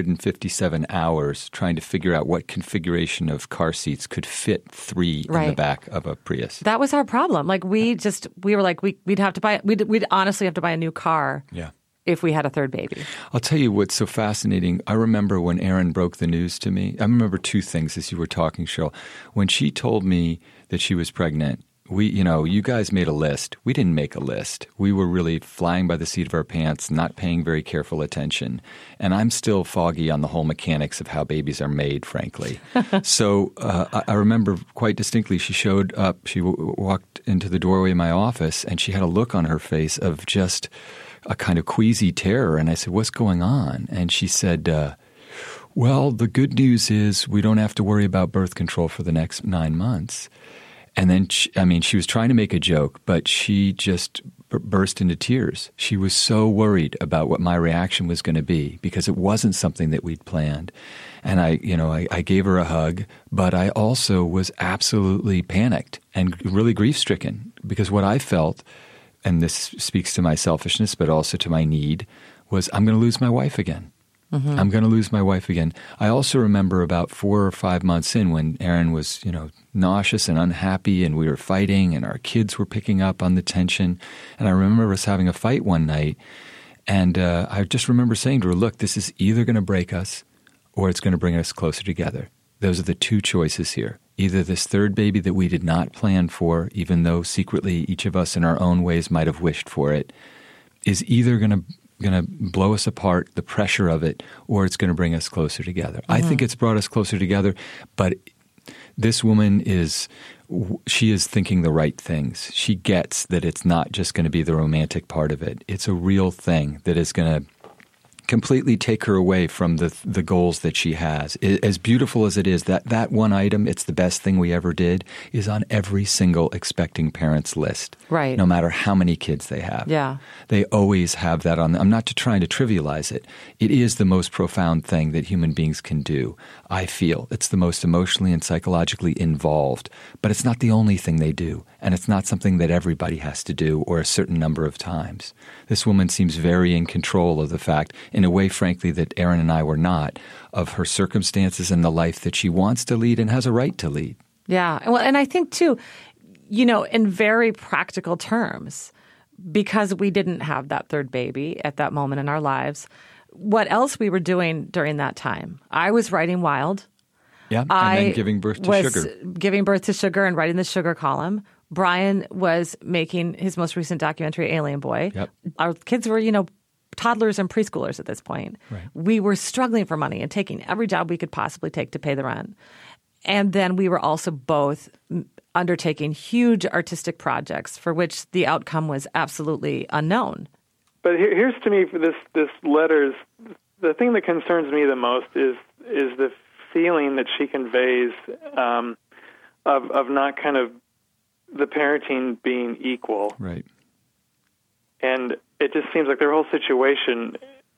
Speaker 4: 157 hours trying to figure out what configuration of car seats could fit 3 in the back of a Prius.
Speaker 3: That was our problem. Like we were like, we'd have to buy, we'd honestly have to buy a new car.
Speaker 4: Yeah.
Speaker 3: If we had a third baby.
Speaker 4: I'll tell you what's so fascinating. I remember when Erin broke the news to me. I remember 2 things as you were talking, Cheryl. When she told me that she was pregnant, you guys made a list. We didn't make a list. We were really flying by the seat of our pants, not paying very careful attention. And I'm still foggy on the whole mechanics of how babies are made, frankly. So I remember quite distinctly she showed up. She walked into the doorway of my office, and she had a look on her face of just a kind of queasy terror. And I said, what's going on? And she said, well, the good news is we don't have to worry about birth control for the next 9 months. And then, she was trying to make a joke, but she just burst into tears. She was so worried about what my reaction was going to be because it wasn't something that we'd planned. And I gave her a hug, but I also was absolutely panicked and really grief-stricken because what I felt, and this speaks to my selfishness, but also to my need, was I'm going to lose my wife again. Mm-hmm. I'm going to lose my wife again. I also remember about 4 or 5 months in when Erin was, nauseous and unhappy and we were fighting and our kids were picking up on the tension. And I remember us having a fight one night and I just remember saying to her, look, this is either going to break us or it's going to bring us closer together. Those are the 2 choices here. Either this third baby that we did not plan for, even though secretly each of us in our own ways might have wished for it, is either going to blow us apart, the pressure of it, or it's going to bring us closer together. Mm-hmm. I think it's brought us closer together, but this woman she is thinking the right things. She gets that it's not just going to be the romantic part of it. It's a real thing that is going to completely take her away from the goals that she has. As beautiful as it is, that one item, it's the best thing we ever did, is on every single expecting parent's list.
Speaker 3: Right.
Speaker 4: No matter how many kids they have.
Speaker 3: Yeah.
Speaker 4: They always have that on them. I'm not trying to trivialize it. It is the most profound thing that human beings can do, I feel. It's the most emotionally and psychologically involved. But it's not the only thing they do. And it's not something that everybody has to do or a certain number of times. This woman seems very in control of the fact, in a way, frankly, that Aaron and I were not, of her circumstances and the life that she wants to lead and has a right to lead.
Speaker 3: Yeah. Well, and I think, too, in very practical terms, because we didn't have that third baby at that moment in our lives, what else we were doing during that time? I was writing Wild.
Speaker 4: Yeah, and then giving birth to Sugar.
Speaker 3: Giving birth to Sugar and writing the Sugar column. Brian was making his most recent documentary, Alien Boy.
Speaker 4: Yep.
Speaker 3: Our kids were, toddlers and preschoolers at this point.
Speaker 4: Right.
Speaker 3: We were struggling for money and taking every job we could possibly take to pay the rent. And then we were also both undertaking huge artistic projects for which the outcome was absolutely unknown. But
Speaker 9: here's to me for this letters, the thing that concerns me the most is the feeling that she conveys of not kind of the parenting being equal.
Speaker 4: Right.
Speaker 9: And it just seems like their whole situation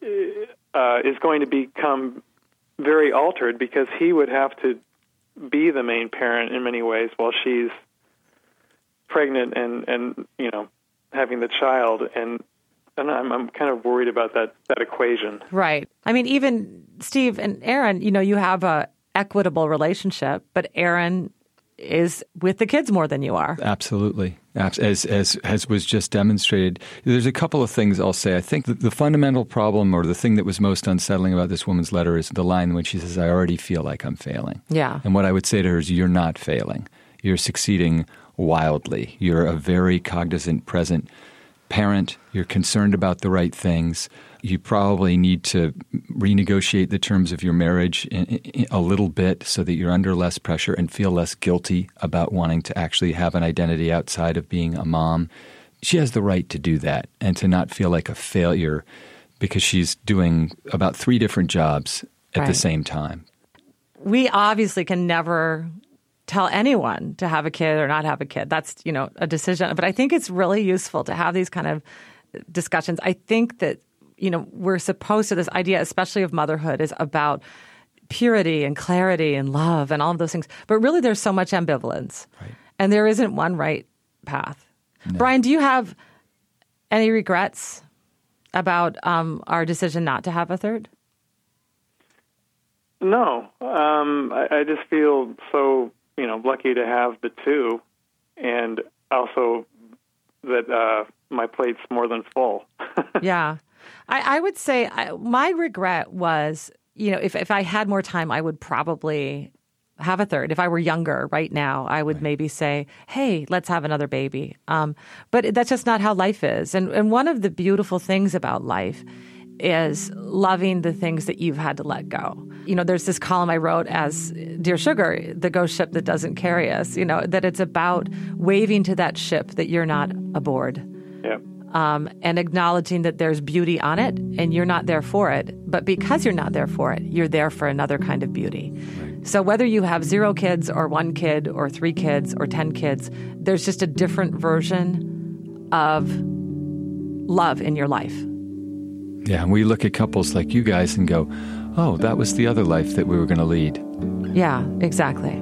Speaker 9: is going to become very altered because he would have to be the main parent in many ways while she's pregnant and having the child. And I'm kind of worried about that equation.
Speaker 3: Right. I mean, even Steve and Aaron, you have a equitable relationship, but Aaron is with the kids more than you are.
Speaker 4: Absolutely. As was just demonstrated. There's a couple of things I'll say. I think that the fundamental problem, or the thing that was most unsettling about this woman's letter, is the line when she says, "I already feel like I'm failing."
Speaker 3: Yeah.
Speaker 4: And what I would say to her is, you're not failing. You're succeeding wildly. You're a very cognizant, present parent. You're concerned about the right things. You probably need to renegotiate the terms of your marriage a little bit so that you're under less pressure and feel less guilty about wanting to actually have an identity outside of being a mom. She has the right to do that and to not feel like a failure because she's doing about 3 different jobs at the same time.
Speaker 3: We obviously can never tell anyone to have a kid or not have a kid. That's, a decision. But I think it's really useful to have these kind of discussions. I think that we're supposed to, this idea, especially of motherhood, is about purity and clarity and love and all of those things. But really, there's so much ambivalence. Right. And there isn't one right path. No. Brian, do you have any regrets about our decision not to have a third?
Speaker 9: No. I just feel so, lucky to have the 2. And also that my plate's more than full.
Speaker 3: Yeah. I would say my regret was, if I had more time, I would probably have a third. If I were younger right now, I would maybe say, hey, let's have another baby. But that's just not how life is. And one of the beautiful things about life is loving the things that you've had to let go. There's this column I wrote as Dear Sugar, the ghost ship that doesn't carry us, that it's about waving to that ship that you're not aboard.
Speaker 9: Yeah.
Speaker 3: And acknowledging that there's beauty on it and you're not there for it. But because you're not there for it, you're there for another kind of beauty. Right. So whether you have 0 kids or 1 kid or 3 kids or 10 kids, there's just a different version of love in your life.
Speaker 4: Yeah, and we look at couples like you guys and go, oh, that was the other life that we were going to lead.
Speaker 3: Yeah, exactly.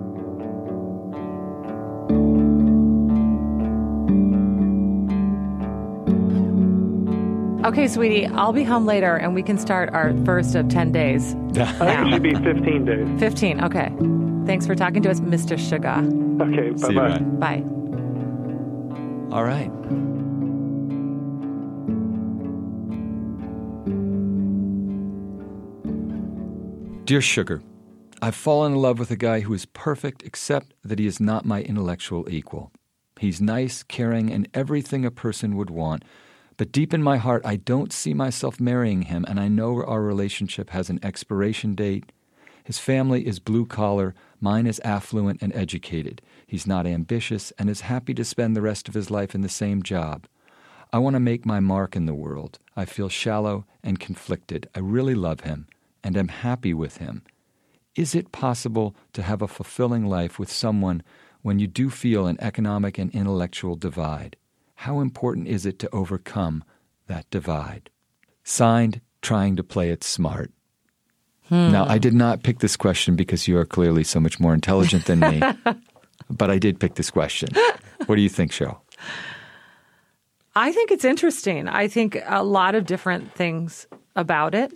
Speaker 3: Okay, sweetie, I'll be home later and we can start our first of 10 days.
Speaker 9: I think it should be 15 days.
Speaker 3: 15, okay. Thanks for talking to us, Mr. Sugar.
Speaker 9: Okay, bye-bye.
Speaker 3: Bye.
Speaker 4: All right. Dear Sugar, I've fallen in love with a guy who is perfect except that he is not my intellectual equal. He's nice, caring, and everything a person would want. But deep in my heart, I don't see myself marrying him, and I know our relationship has an expiration date. His family is blue-collar, mine is affluent and educated. He's not ambitious and is happy to spend the rest of his life in the same job. I want to make my mark in the world. I feel shallow and conflicted. I really love him and am happy with him. Is it possible to have a fulfilling life with someone when you do feel an economic and intellectual divide? How important is it to overcome that divide? Signed, Trying to Play It Smart. Now, I did not pick this question because you are clearly so much more intelligent than me, but I did pick this question. What do you think, Cheryl?
Speaker 3: I think it's interesting. I think a lot of different things about it,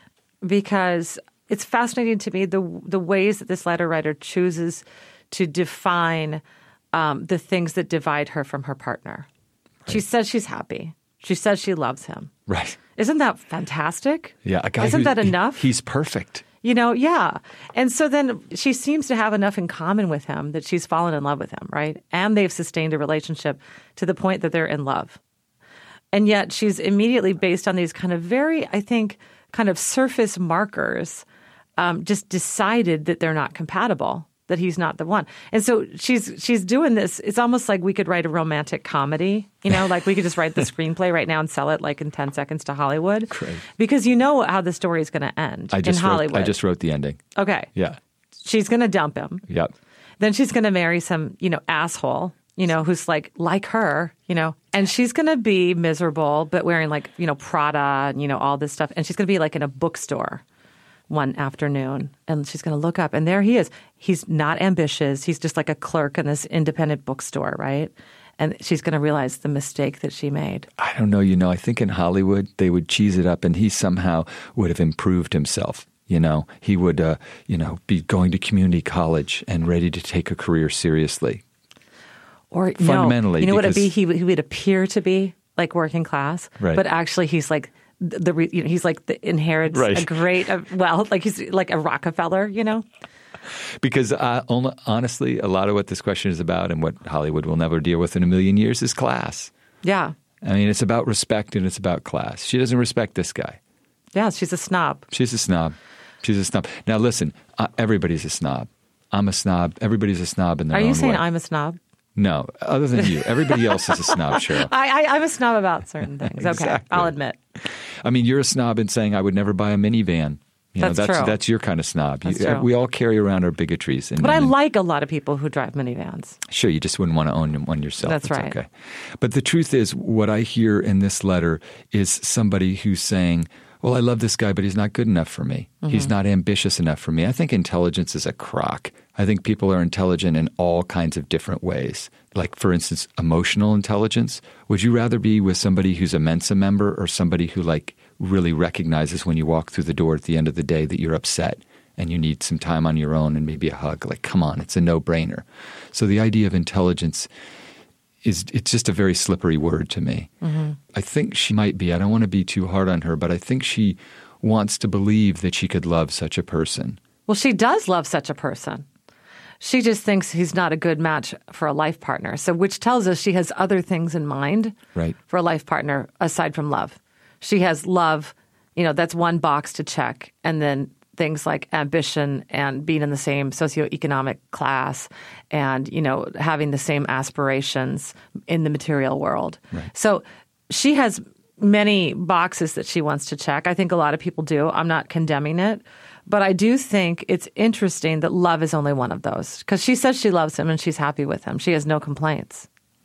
Speaker 3: because it's fascinating to me the ways that this letter writer chooses to define the things that divide her from her partner. Right. She says she's happy. She says she loves him.
Speaker 4: Right.
Speaker 3: Isn't that fantastic?
Speaker 4: Yeah. A guy
Speaker 3: Isn't that enough?
Speaker 4: He's perfect.
Speaker 3: Yeah. And so then she seems to have enough in common with him that she's fallen in love with him, right? And they've sustained a relationship to the point that they're in love. And yet she's immediately, based on these kind of very, I think, kind of surface markers, just decided that they're not compatible, that he's not the one. And so she's doing this. It's almost like we could write a romantic comedy, like we could just write the screenplay right now and sell it like in 10 seconds to Hollywood.
Speaker 4: Great.
Speaker 3: Because you know how the story is going to end in Hollywood.
Speaker 4: I just wrote the ending.
Speaker 3: Okay.
Speaker 4: Yeah.
Speaker 3: She's going to dump him.
Speaker 4: Yep.
Speaker 3: Then she's going to marry some, asshole, who's like her, and she's going to be miserable, but wearing Prada and, all this stuff. And she's going to be like in a bookstore one afternoon, and she's going to look up, and there he is. He's not ambitious. He's just like a clerk in this independent bookstore, right? And she's going to realize the mistake that she made.
Speaker 4: I don't know. I think in Hollywood, they would cheese it up, and he somehow would have improved himself. He would, be going to community college and ready to take a career seriously.
Speaker 3: Or
Speaker 4: fundamentally,
Speaker 3: what it'd be? He would appear to be like working class,
Speaker 4: right.
Speaker 3: But actually he's like he's like inherits a great wealth, like he's like a Rockefeller,
Speaker 4: Because honestly, a lot of what this question is about and what Hollywood will never deal with in a million years is class.
Speaker 3: Yeah.
Speaker 4: I mean, it's about respect and it's about class. She doesn't respect this guy.
Speaker 3: Yeah, she's a snob.
Speaker 4: She's a snob. Now listen, everybody's a snob. I'm a snob. Everybody's a snob in their own way.
Speaker 3: Are you saying I'm a snob?
Speaker 4: No, other than you. Everybody else is a snob, Cheryl.
Speaker 3: I'm a snob about certain things.
Speaker 4: Exactly.
Speaker 3: Okay, I'll admit.
Speaker 4: I mean, you're a snob in saying I would never buy a minivan.
Speaker 3: That's true.
Speaker 4: That's your kind of snob.
Speaker 3: That's true.
Speaker 4: We all carry around our bigotries.
Speaker 3: But I like a lot of people who drive minivans.
Speaker 4: Sure, you just wouldn't want to own one yourself.
Speaker 3: That's right.
Speaker 4: Okay. But the truth is, what I hear in this letter is somebody who's saying, well, I love this guy, but he's not good enough for me. Mm-hmm. He's not ambitious enough for me. I think intelligence is a crock. I think people are intelligent in all kinds of different ways. Like, for instance, emotional intelligence. Would you rather be with somebody who's a Mensa member or somebody who, really recognizes when you walk through the door at the end of the day that you're upset and you need some time on your own and maybe a hug? Like, come on, it's a no-brainer. So the idea of intelligence it's just a very slippery word to me. Mm-hmm. I think she might be. I don't want to be too hard on her, but I think she wants to believe that she could love such a person.
Speaker 3: Well, she does love such a person. She just thinks he's not a good match for a life partner. So, which tells us she has other things in mind for a life partner aside from love. She has love, that's one box to check. And then things like ambition and being in the same socioeconomic class and, having the same aspirations in the material world. Right. So she has many boxes that she wants to check. I think a lot of people do. I'm not condemning it. But I do think it's interesting that love is only one of those, because she says she loves him and she's happy with him. She has no complaints.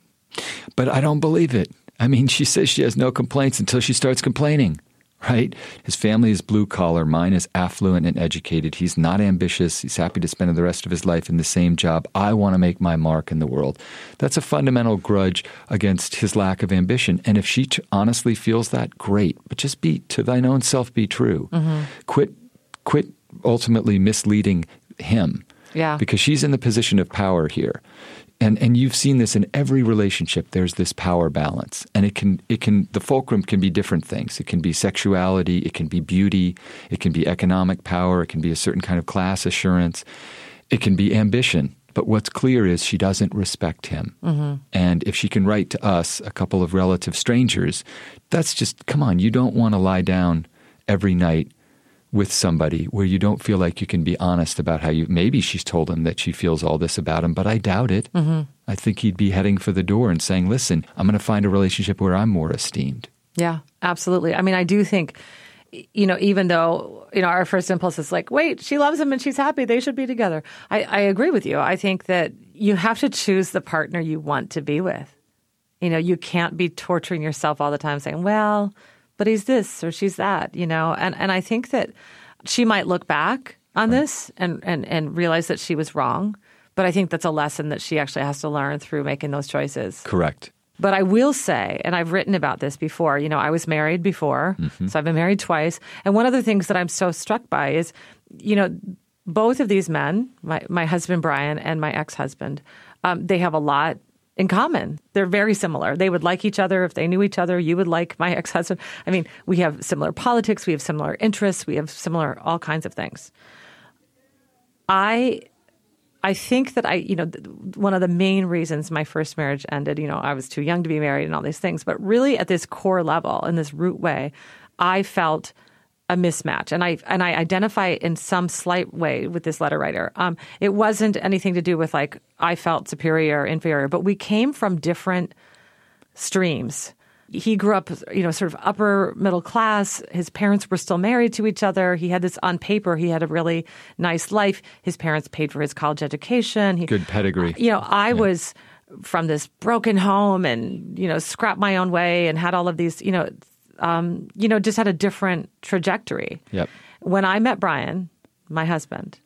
Speaker 4: But I don't believe it. I mean, she says she has no complaints until she starts complaining, right? His family is blue collar. Mine is affluent and educated. He's not ambitious. He's happy to spend the rest of his life in the same job. I want to make my mark in the world. That's a fundamental grudge against his lack of ambition. And if she honestly feels that, great. But just to thine own self be true. Mm-hmm. Quit ultimately misleading him.
Speaker 3: Yeah.
Speaker 4: Because she's in the position of power here. And you've seen this in every relationship. There's this power balance. And the fulcrum can be different things. It can be sexuality, it can be beauty, it can be economic power, it can be a certain kind of class assurance, it can be ambition. But what's clear is she doesn't respect him. Mm-hmm. And if she can write to us, a couple of relative strangers, that's just, come on, you don't want to lie down every night with somebody where you don't feel like you can be honest about how maybe she's told him that she feels all this about him, but I doubt it. Mm-hmm. I think he'd be heading for the door and saying, listen, I'm going to find a relationship where I'm more esteemed.
Speaker 3: Yeah, absolutely. I mean, I do think, even though, our first impulse is like, wait, she loves him and she's happy, they should be together. I agree with you. I think that you have to choose the partner you want to be with. You can't be torturing yourself all the time saying, well, but he's this or she's that, and I think that she might look back on this and realize that she was wrong. But I think that's a lesson that she actually has to learn through making those choices.
Speaker 4: Correct.
Speaker 3: But I will say, and I've written about this before, I was married before, so I've been married twice. And one of the things that I'm so struck by is, both of these men, my husband Brian and my ex-husband, they have a lot in common. They're very similar. They would like each other. If they knew each other, you would like my ex-husband. I mean, we have similar politics. We have similar interests. We have similar all kinds of things. I think that one of the main reasons my first marriage ended, I was too young to be married and all these things, but really at this core level, in this root way, I felt a mismatch. And I identify in some slight way with this letter writer. It wasn't anything to do with like I felt superior or inferior, but we came from different streams. He grew up, sort of upper middle class. His parents were still married to each other. He had this, on paper, he had a really nice life. His parents paid for his college education.
Speaker 4: Good pedigree.
Speaker 3: I was from this broken home and, scrapped my own way and had all of these, just had a different trajectory.
Speaker 4: Yep.
Speaker 3: When I met Brian, my husband,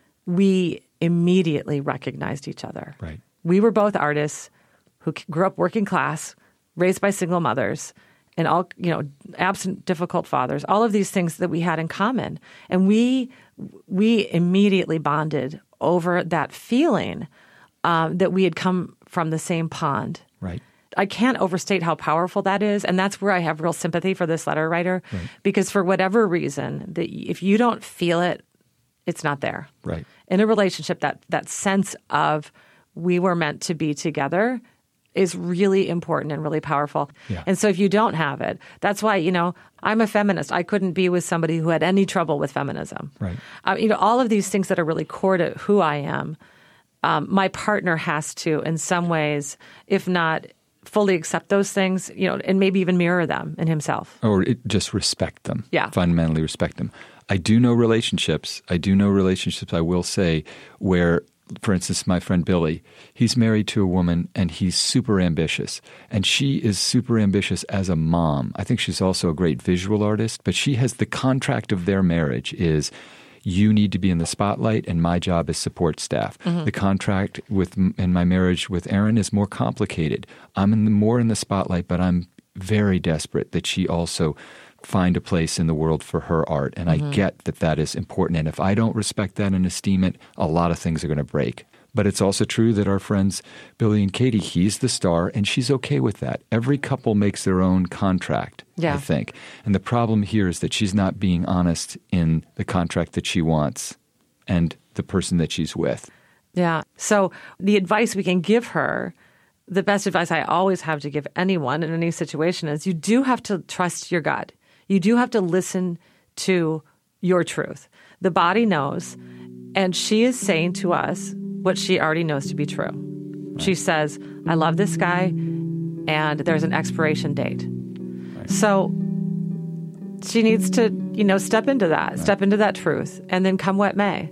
Speaker 3: we immediately recognized each other.
Speaker 4: Right.
Speaker 3: We were both artists who grew up working class, raised by single mothers, and all, absent, difficult fathers, all of these things that we had in common. And we immediately bonded over that feeling that we had come from the same pond.
Speaker 4: Right.
Speaker 3: I can't overstate how powerful that is. And that's where I have real sympathy for this letter writer. Right. Because for whatever reason, if you don't feel it, it's not there.
Speaker 4: Right.
Speaker 3: In a relationship, that sense of we were meant to be together is really important and really powerful.
Speaker 4: Yeah.
Speaker 3: And so if you don't have it, that's why, I'm a feminist. I couldn't be with somebody who had any trouble with feminism.
Speaker 4: Right.
Speaker 3: All of these things that are really core to who I am, my partner has to, in some ways, if not fully accept those things, and maybe even mirror them in himself.
Speaker 4: Or just respect them.
Speaker 3: Yeah.
Speaker 4: Fundamentally respect them. I do know relationships, I will say, where, for instance, my friend Billy, he's married to a woman and he's super ambitious. And she is super ambitious as a mom. I think she's also a great visual artist, but she has the contract of their marriage is you need to be in the spotlight and my job is support staff. Mm-hmm. The contract in my marriage with Erin is more complicated. I'm more in the spotlight, but I'm very desperate that she also find a place in the world for her art. And I get that is important. And if I don't respect that and esteem it, a lot of things are going to break. But it's also true that our friends Billy and Katie, he's the star, and she's okay with that. Every couple makes their own contract, I think. And the problem here is that she's not being honest in the contract that she wants and the person that she's with. Yeah.
Speaker 3: So the advice we can give her, the best advice I always have to give anyone in any situation is you do have to trust your gut. You do have to listen to your truth. The body knows, and she is saying to us what she already knows to be true. Right. She says, I love this guy, and there's an expiration date. Right. So she needs to, step into that, step into that truth, and then come what may.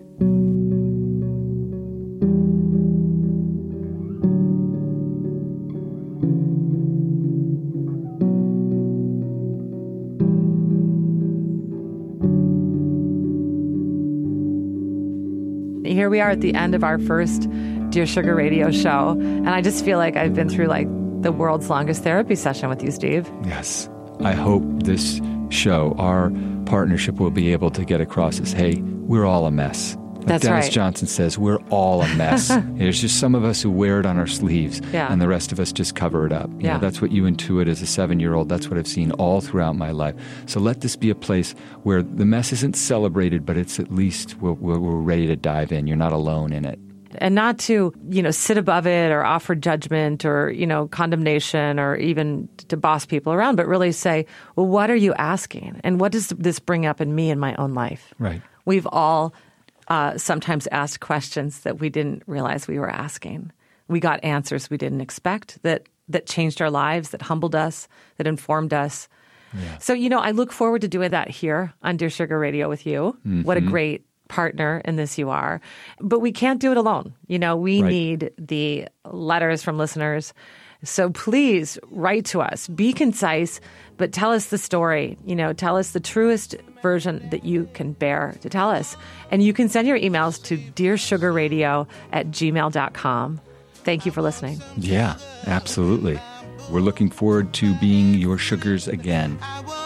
Speaker 3: Here we are at the end of our first Dear Sugar radio show, and I just feel like I've been through the world's longest therapy session with you, Steve.
Speaker 4: Yes. I hope this show, our partnership, will be able to get across as, hey, we're all a mess.
Speaker 3: That's
Speaker 4: Dennis
Speaker 3: right.
Speaker 4: Johnson says, we're all a mess. There's just some of us who wear it on our sleeves, and the rest of us just cover it up. You know, that's what you intuit as a 7-year-old. That's what I've seen all throughout my life. So let this be a place where the mess isn't celebrated, but it's at least we're ready to dive in. You're not alone in it.
Speaker 3: and not to, sit above it or offer judgment or, condemnation or even to boss people around, but really say, well, what are you asking? And what does this bring up in me in my own life?
Speaker 4: Right.
Speaker 3: We've all sometimes asked questions that we didn't realize we were asking. We got answers we didn't expect that changed our lives, that humbled us, that informed us. Yeah. So, I look forward to doing that here on Dear Sugar Radio with you. Mm-hmm. What a great partner in this you are. But we can't do it alone. We need the letters from listeners. So please write to us. Be concise, but tell us the story. Tell us the truest version that you can bear to tell us. And you can send your emails to dearsugarradio@gmail.com. Thank you for listening.
Speaker 4: Yeah, absolutely. We're looking forward to being your sugars again.